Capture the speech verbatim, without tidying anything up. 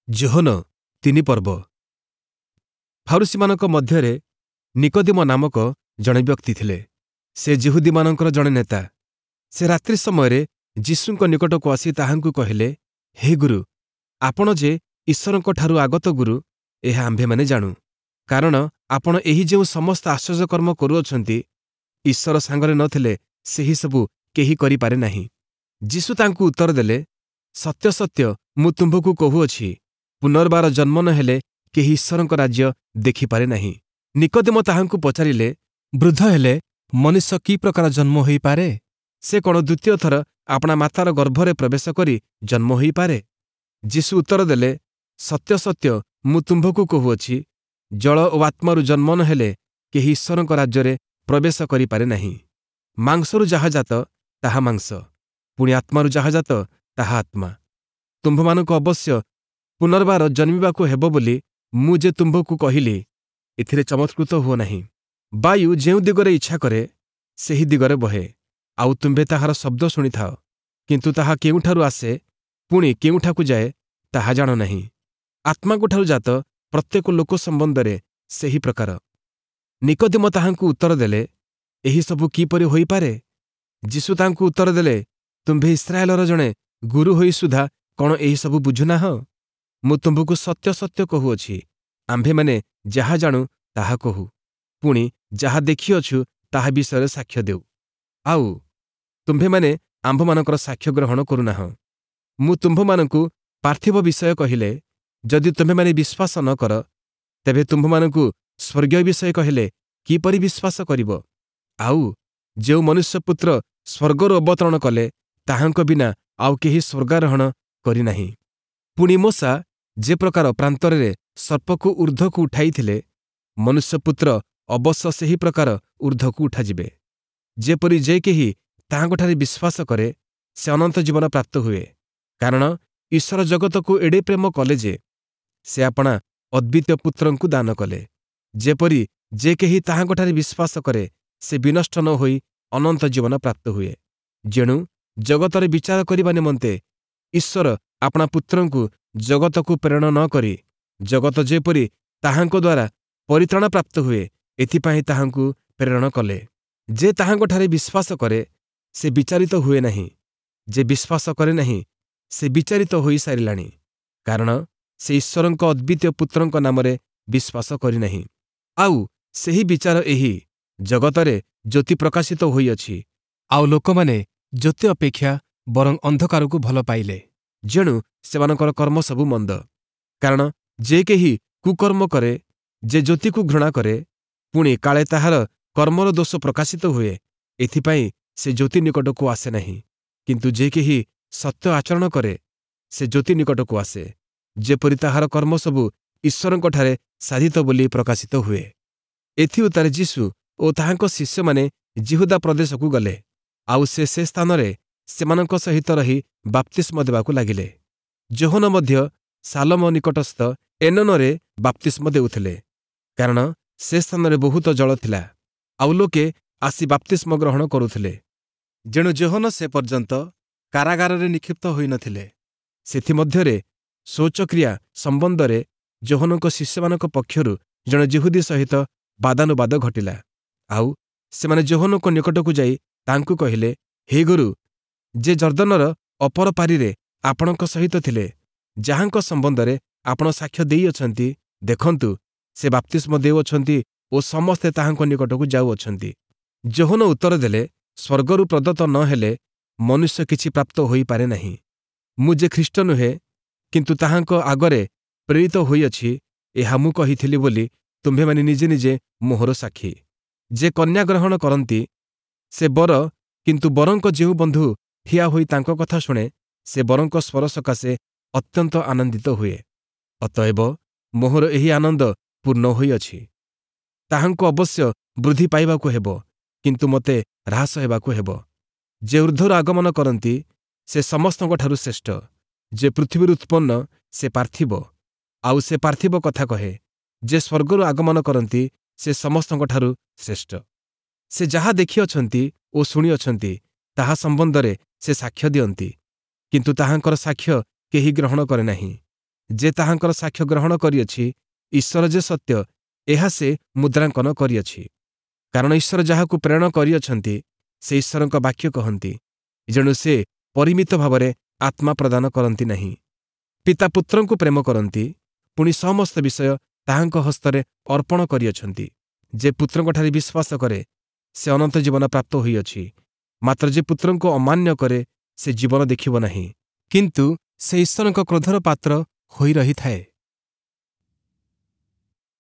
ଯୋହନ ତିନି ପର୍ବ। ଫାରୁସୀମାନଙ୍କ ମଧ୍ୟରେ ନିକୋଦିମ ନାମକ ଜଣେ ବ୍ୟକ୍ତି ଥିଲେ। ସେ ଯିହୁଦୀମାନଙ୍କର ଜଣେ ନେତା। ସେ ରାତ୍ରି ସମୟରେ ଯୀଶୁଙ୍କ ନିକଟକୁ ଆସି ତାହାଙ୍କୁ କହିଲେ, ହେ ଗୁରୁ, ଆପଣ ଯେ ଈଶ୍ୱରଙ୍କଠାରୁ ଆଗତ ଗୁରୁ, ଏହା ଆମ୍ଭେମାନେ ଜାଣୁ। କାରଣ ଆପଣ ଏହି ଯେଉଁ ସମସ୍ତ ଆଶ୍ଚର୍ଯ୍ୟକର୍ମ କରୁଅଛନ୍ତି, ଈଶ୍ୱର ସାଙ୍ଗରେ ନ ଥିଲେ ସେହି ସବୁ କେହି କରିପାରେ ନାହିଁ। ଯୀଶୁ ତାଙ୍କୁ ଉତ୍ତର ଦେଲେ, ସତ୍ୟ ସତ୍ୟ ମୁଁ ତୁମ୍ଭକୁ କହୁଅଛି, ପୁନର୍ବାର ଜନ୍ମ ନ ହେଲେ କେହି ଈଶ୍ୱରଙ୍କ ରାଜ୍ୟ ଦେଖିପାରେ ନାହିଁ। ନିକୋଦିମ ତାହାଙ୍କୁ ପଚାରିଲେ, ବୃଦ୍ଧ ହେଲେ ମନୁଷ୍ୟ କି ପ୍ରକାର ଜନ୍ମ ହୋଇପାରେ? ସେ କ'ଣ ଦ୍ୱିତୀୟ ଥର ଆପଣା ମାତାର ଗର୍ଭରେ ପ୍ରବେଶ କରି ଜନ୍ମ ହୋଇପାରେ? ଯୀଶୁ ଉତ୍ତର ଦେଲେ, ସତ୍ୟ ସତ୍ୟ ମୁଁ ତୁମ୍ଭକୁ କହୁଅଛି, ଜଳ ଓ ଆତ୍ମାରୁ ଜନ୍ମ ନ ହେଲେ କେହି ଈଶ୍ୱରଙ୍କ ରାଜ୍ୟରେ ପ୍ରବେଶ କରିପାରେ ନାହିଁ। ମାଂସରୁ ଯାହା ଜାତ ତାହା ମାଂସ, ପୁଣି ଆତ୍ମାରୁ ଯାହା ଜାତ ତାହା ଆତ୍ମା। ତୁମ୍ଭମାନଙ୍କୁ ଅବଶ୍ୟ ପୁନର୍ବାର ଜନ୍ମିବାକୁ ହେବ ବୋଲି ମୁଁ ଯେ ତୁମ୍ଭକୁ କହିଲି, ଏଥିରେ ଚମତ୍କୃତ ହୁଅ ନାହିଁ। ବାୟୁ ଯେଉଁ ଦିଗରେ ଇଚ୍ଛା କରେ ସେହି ଦିଗରେ ବହେ, ଆଉ ତୁମ୍ଭେ ତାହାର ଶବ୍ଦ ଶୁଣିଥାଅ, କିନ୍ତୁ ତାହା କେଉଁଠାରୁ ଆସେ ପୁଣି କେଉଁଠାକୁ ଯାଏ ତାହା ଜାଣ ନାହିଁ। ଆତ୍ମାଙ୍କଠାରୁ ଜାତ ପ୍ରତ୍ୟେକ ଲୋକ ସମ୍ବନ୍ଧରେ ସେହି ପ୍ରକାର। ନିକୋଦିମ ତାହାଙ୍କୁ ଉତ୍ତର ଦେଲେ, ଏହିସବୁ କିପରି ହୋଇପାରେ? ଯୀଶୁ ତାଙ୍କୁ ଉତ୍ତର ଦେଲେ, ତୁମ୍ଭେ ଇସ୍ରାଏଲର ଜଣେ ଗୁରୁ ହୋଇ ସୁଦ୍ଧା କ'ଣ ଏହିସବୁ ବୁଝୁନାହଁ? ମୁଁ ତୁମ୍ଭକୁ ସତ୍ୟ ସତ୍ୟ କହୁଅଛି, ଆମ୍ଭେମାନେ ଯାହା ଜାଣୁ ତାହା କହୁ, ପୁଣି ଯାହା ଦେଖିଅଛୁ ତାହା ବିଷୟରେ ସାକ୍ଷ୍ୟ ଦେଉ। ଆଉ ତୁମ୍ଭେମାନେ ଆମ୍ଭମାନଙ୍କର ସାକ୍ଷ୍ୟ ଗ୍ରହଣ କରୁନାହଁ। ମୁଁ ତୁମ୍ଭମାନଙ୍କୁ ପାର୍ଥିବ ବିଷୟ କହିଲେ ଯଦି ତୁମ୍ଭେମାନେ ବିଶ୍ୱାସ ନ କର, ତେବେ ତୁମ୍ଭମାନଙ୍କୁ ସ୍ୱର୍ଗୀୟ ବିଷୟ କହିଲେ କିପରି ବିଶ୍ୱାସ କରିବ? ଆଉ ଯେଉଁ ମନୁଷ୍ୟପୁତ୍ର ସ୍ୱର୍ଗରୁ ଅବତରଣ କଲେ, ତାହାଙ୍କ ବିନା ଆଉ କେହି ସ୍ୱର୍ଗାରୋହଣ କରିନାହିଁ। ପୁଣି ମୋଶା ଯେ ପ୍ରକାର ପ୍ରାନ୍ତରରେ ସର୍ପକୁ ଊର୍ଦ୍ଧ୍ୱକୁ ଉଠାଇଥିଲେ, ମନୁଷ୍ୟପୁତ୍ର ଅବଶ୍ୟ ସେହି ପ୍ରକାର ଊର୍ଦ୍ଧ୍ୱକୁ ଉଠାଯିବେ। ଯେପରି ଯେ କେହି ତାହାଙ୍କଠାରେ ବିଶ୍ୱାସ କରେ, ସେ ଅନନ୍ତ ଜୀବନ ପ୍ରାପ୍ତ ହୁଏ। କାରଣ ଈଶ୍ୱର ଜଗତକୁ ଏଡ଼େ ପ୍ରେମ କଲେ ଯେ ସେ ଆପଣା ଅଦ୍ୱିତୀୟ ପୁତ୍ରଙ୍କୁ ଦାନ କଲେ, ଯେପରି ଯେ କେହି ତାହାଙ୍କଠାରେ ବିଶ୍ୱାସ କରେ ସେ ବିନଷ୍ଟ ନ ହୋଇ ଅନନ୍ତ ଜୀବନ ପ୍ରାପ୍ତ ହୁଏ। ଯେଣୁ ଜଗତରେ ବିଚାର କରିବା ନିମନ୍ତେ ଈଶ୍ୱର ଆପଣା ପୁତ୍ରଙ୍କୁ ଜଗତକୁ ପ୍ରେରଣ ନ କରି, ଜଗତ ଯେପରି ତାହାଙ୍କ ଦ୍ୱାରା ପରିତ୍ରାଣ ପ୍ରାପ୍ତ ହୁଏ, ଏଥିପାଇଁ ତାହାଙ୍କୁ ପ୍ରେରଣ କଲେ। ଯେ ତାହାଙ୍କଠାରେ ବିଶ୍ୱାସ କରେ ସେ ବିଚାରିତ ହୁଏ ନାହିଁ, ଯେ ବିଶ୍ୱାସ କରେ ନାହିଁ ସେ ବିଚାରିତ ହୋଇସାରିଲାଣି, କାରଣ ସେ ଈଶ୍ୱରଙ୍କ ଅଦ୍ୱିତୀୟ ପୁତ୍ରଙ୍କ ନାମରେ ବିଶ୍ୱାସ କରିନାହିଁ। ଆଉ ସେହି ବିଚାର ଏହି, ଜଗତରେ ଜ୍ୟୋତି ପ୍ରକାଶିତ ହୋଇଅଛି, ଆଉ ଲୋକମାନେ ଜ୍ୟୋତି ଅପେକ୍ଷା ବରଂ ଅନ୍ଧକାରକୁ ଭଲ ପାଇଲେ, ଯେଣୁ ସେମାନଙ୍କର କର୍ମ ସବୁ ମନ୍ଦ। କାରଣ ଯେ କେହି କୁକର୍ମ କରେ, ଯେ ଜ୍ୟୋତିକୁ ଘୃଣା କରେ, ପୁଣି କାଳେ ତାହାର କର୍ମର ଦୋଷ ପ୍ରକାଶିତ ହୁଏ, ଏଥିପାଇଁ ସେ ଜ୍ୟୋତି ନିକଟକୁ ଆସେ ନାହିଁ। କିନ୍ତୁ ଯେ କେହି ସତ୍ୟ ଆଚରଣ କରେ, ସେ ଜ୍ୟୋତି ନିକଟକୁ ଆସେ, ଯେପରି ତାହାର କର୍ମ ସବୁ ଈଶ୍ୱରଙ୍କଠାରେ ସାଧିତ ବୋଲି ପ୍ରକାଶିତ ହୁଏ। ଏଥି ଉତ୍ତାରେ ଯୀଶୁ ଓ ତାହାଙ୍କ ଶିଷ୍ୟମାନେ ଯିହୁଦା ପ୍ରଦେଶକୁ ଗଲେ, ଆଉ ସେ ସେ ସ୍ଥାନରେ ସେମାନଙ୍କ ସହିତ ରହି ବାପ୍ତିସ୍ମ ଦେବାକୁ ଲାଗିଲେ। ଯୋହନ ମଧ୍ୟ ସାଲୋମ ନିକଟସ୍ଥ ଏନୋନରେ ବାପ୍ତିସ୍ମ ଦେଉଥିଲେ, କାରଣ ସେ ସ୍ଥାନରେ ବହୁତ ଜଳ ଥିଲା, ଆଉ ଲୋକେ ଆସି ବାପ୍ତିସ୍ମ ଗ୍ରହଣ କରୁଥିଲେ। ଯେଣୁ ଯୋହନ ସେ ପର୍ଯ୍ୟନ୍ତ କାରାଗାରରେ ନିକ୍ଷିପ୍ତ ହୋଇନଥିଲେ। ସେଥିମଧ୍ୟରେ ଶୌଚକ୍ରିୟା ସମ୍ବନ୍ଧରେ ଯୋହନଙ୍କ ଶିଷ୍ୟମାନଙ୍କ ପକ୍ଷରୁ ଜଣେ ଯିହୁଦୀ ସହିତ ବାଦାନୁବାଦ ଘଟିଲା। ଆଉ ସେମାନେ ଯୋହନଙ୍କ ନିକଟକୁ ଯାଇ ତାଙ୍କୁ କହିଲେ, ହେ ଗୁରୁ, ଯେ ଜର୍ଦ୍ଦନର ଅପର ପାରିରେ ଆପଣଙ୍କ ସହିତ ଥିଲେ, ଯାହାଙ୍କ ସମ୍ବନ୍ଧରେ ଆପଣ ସାକ୍ଷ୍ୟ ଦେଇଅଛନ୍ତି, ଦେଖନ୍ତୁ, ସେ ବାପ୍ତିସ୍ମ ଦେଉଅଛନ୍ତି ଓ ସମସ୍ତେ ତାହାଙ୍କ ନିକଟକୁ ଯାଉଅଛନ୍ତି। ଯୋହନ ଉତ୍ତର ଦେଲେ, ସ୍ୱର୍ଗରୁ ପ୍ରଦତ୍ତ ନ ହେଲେ ମନୁଷ୍ୟ କିଛି ପ୍ରାପ୍ତ ହୋଇପାରେ ନାହିଁ। ମୁଁ ଯେ ଖ୍ରୀଷ୍ଟ ନୁହେଁ, କିନ୍ତୁ ତାହାଙ୍କ ଆଗରେ ପ୍ରେରିତ ହୋଇଅଛି, ଏହା ମୁଁ କହିଥିଲି ବୋଲି ତୁମ୍ଭେମାନେ ନିଜେ ନିଜେ ମୋହର ସାକ୍ଷୀ। ଯେ କନ୍ୟା ଗ୍ରହଣ କରନ୍ତି ସେ ବର, କିନ୍ତୁ ବରଙ୍କ ଯେଉଁ ବନ୍ଧୁ ଠିଆ ହୋଇ ତାଙ୍କ କଥା ଶୁଣେ, ସେ ବରଙ୍କ ସ୍ୱର ସକାଶେ ଅତ୍ୟନ୍ତ ଆନନ୍ଦିତ ହୁଏ। ଅତଏବ ମୋହର ଏହି ଆନନ୍ଦ ପୂର୍ଣ୍ଣ ହୋଇଅଛି। ତାହାଙ୍କୁ ଅବଶ୍ୟ ବୃଦ୍ଧି ପାଇବାକୁ ହେବ, କିନ୍ତୁ ମୋତେ ହ୍ରାସ ହେବାକୁ ହେବ। ଯେ ଊର୍ଦ୍ଧ୍ୱରୁ ଆଗମନ କରନ୍ତି ସେ ସମସ୍ତଙ୍କଠାରୁ ଶ୍ରେଷ୍ଠ। ଯେ ପୃଥିବୀରୁ ଉତ୍ପନ୍ନ ସେ ପାର୍ଥିବ, ଆଉ ସେ ପାର୍ଥିବ କଥା କହେ। ଯେ ସ୍ୱର୍ଗରୁ ଆଗମନ କରନ୍ତି ସେ ସମସ୍ତଙ୍କଠାରୁ ଶ୍ରେଷ୍ଠ। ସେ ଯାହା ଦେଖିଅଛନ୍ତି ଓ ଶୁଣିଅଛନ୍ତି ତାହା ସମ୍ବନ୍ଧରେ ସେ ସାକ୍ଷ୍ୟ ଦିଅନ୍ତି, କିନ୍ତୁ ତାହାଙ୍କର ସାକ୍ଷ୍ୟ କେହି ଗ୍ରହଣ କରେ ନାହିଁ। ଯେ ତାହାଙ୍କର ସାକ୍ଷ୍ୟ ଗ୍ରହଣ କରିଅଛି ଈଶ୍ୱର ଯେ ସତ୍ୟ, ଏହା ସେ ମୁଦ୍ରାଙ୍କନ କରିଅଛି। କାରଣ ଈଶ୍ୱର ଯାହାକୁ ପ୍ରେରଣ କରିଅଛନ୍ତି ସେ ଈଶ୍ୱରଙ୍କ ବାକ୍ୟ କହନ୍ତି, ଯେଣୁ ସେ ପରିମିତ ଭାବରେ ଆତ୍ମା ପ୍ରଦାନ କରନ୍ତି ନାହିଁ। ପିତା ପୁତ୍ରଙ୍କୁ ପ୍ରେମ କରନ୍ତି, ପୁଣି ସମସ୍ତ ବିଷୟ ତାହାଙ୍କ ହସ୍ତରେ ଅର୍ପଣ କରିଅଛନ୍ତି। ଯେ ପୁତ୍ରଙ୍କଠାରେ ବିଶ୍ୱାସ କରେ ସେ ଅନନ୍ତ ଜୀବନ ପ୍ରାପ୍ତ ହୋଇଅଛି, ମାତ୍ର ଯେ ପୁତ୍ରଙ୍କୁ ଅମାନ୍ୟ କରେ ସେ ଜୀବନ ଦେଖିବ ନାହିଁ, କିନ୍ତୁ ସେ ଈଶ୍ୱରଙ୍କ କ୍ରୋଧର ପାତ୍ର ହୋଇ ରହିଥାଏ।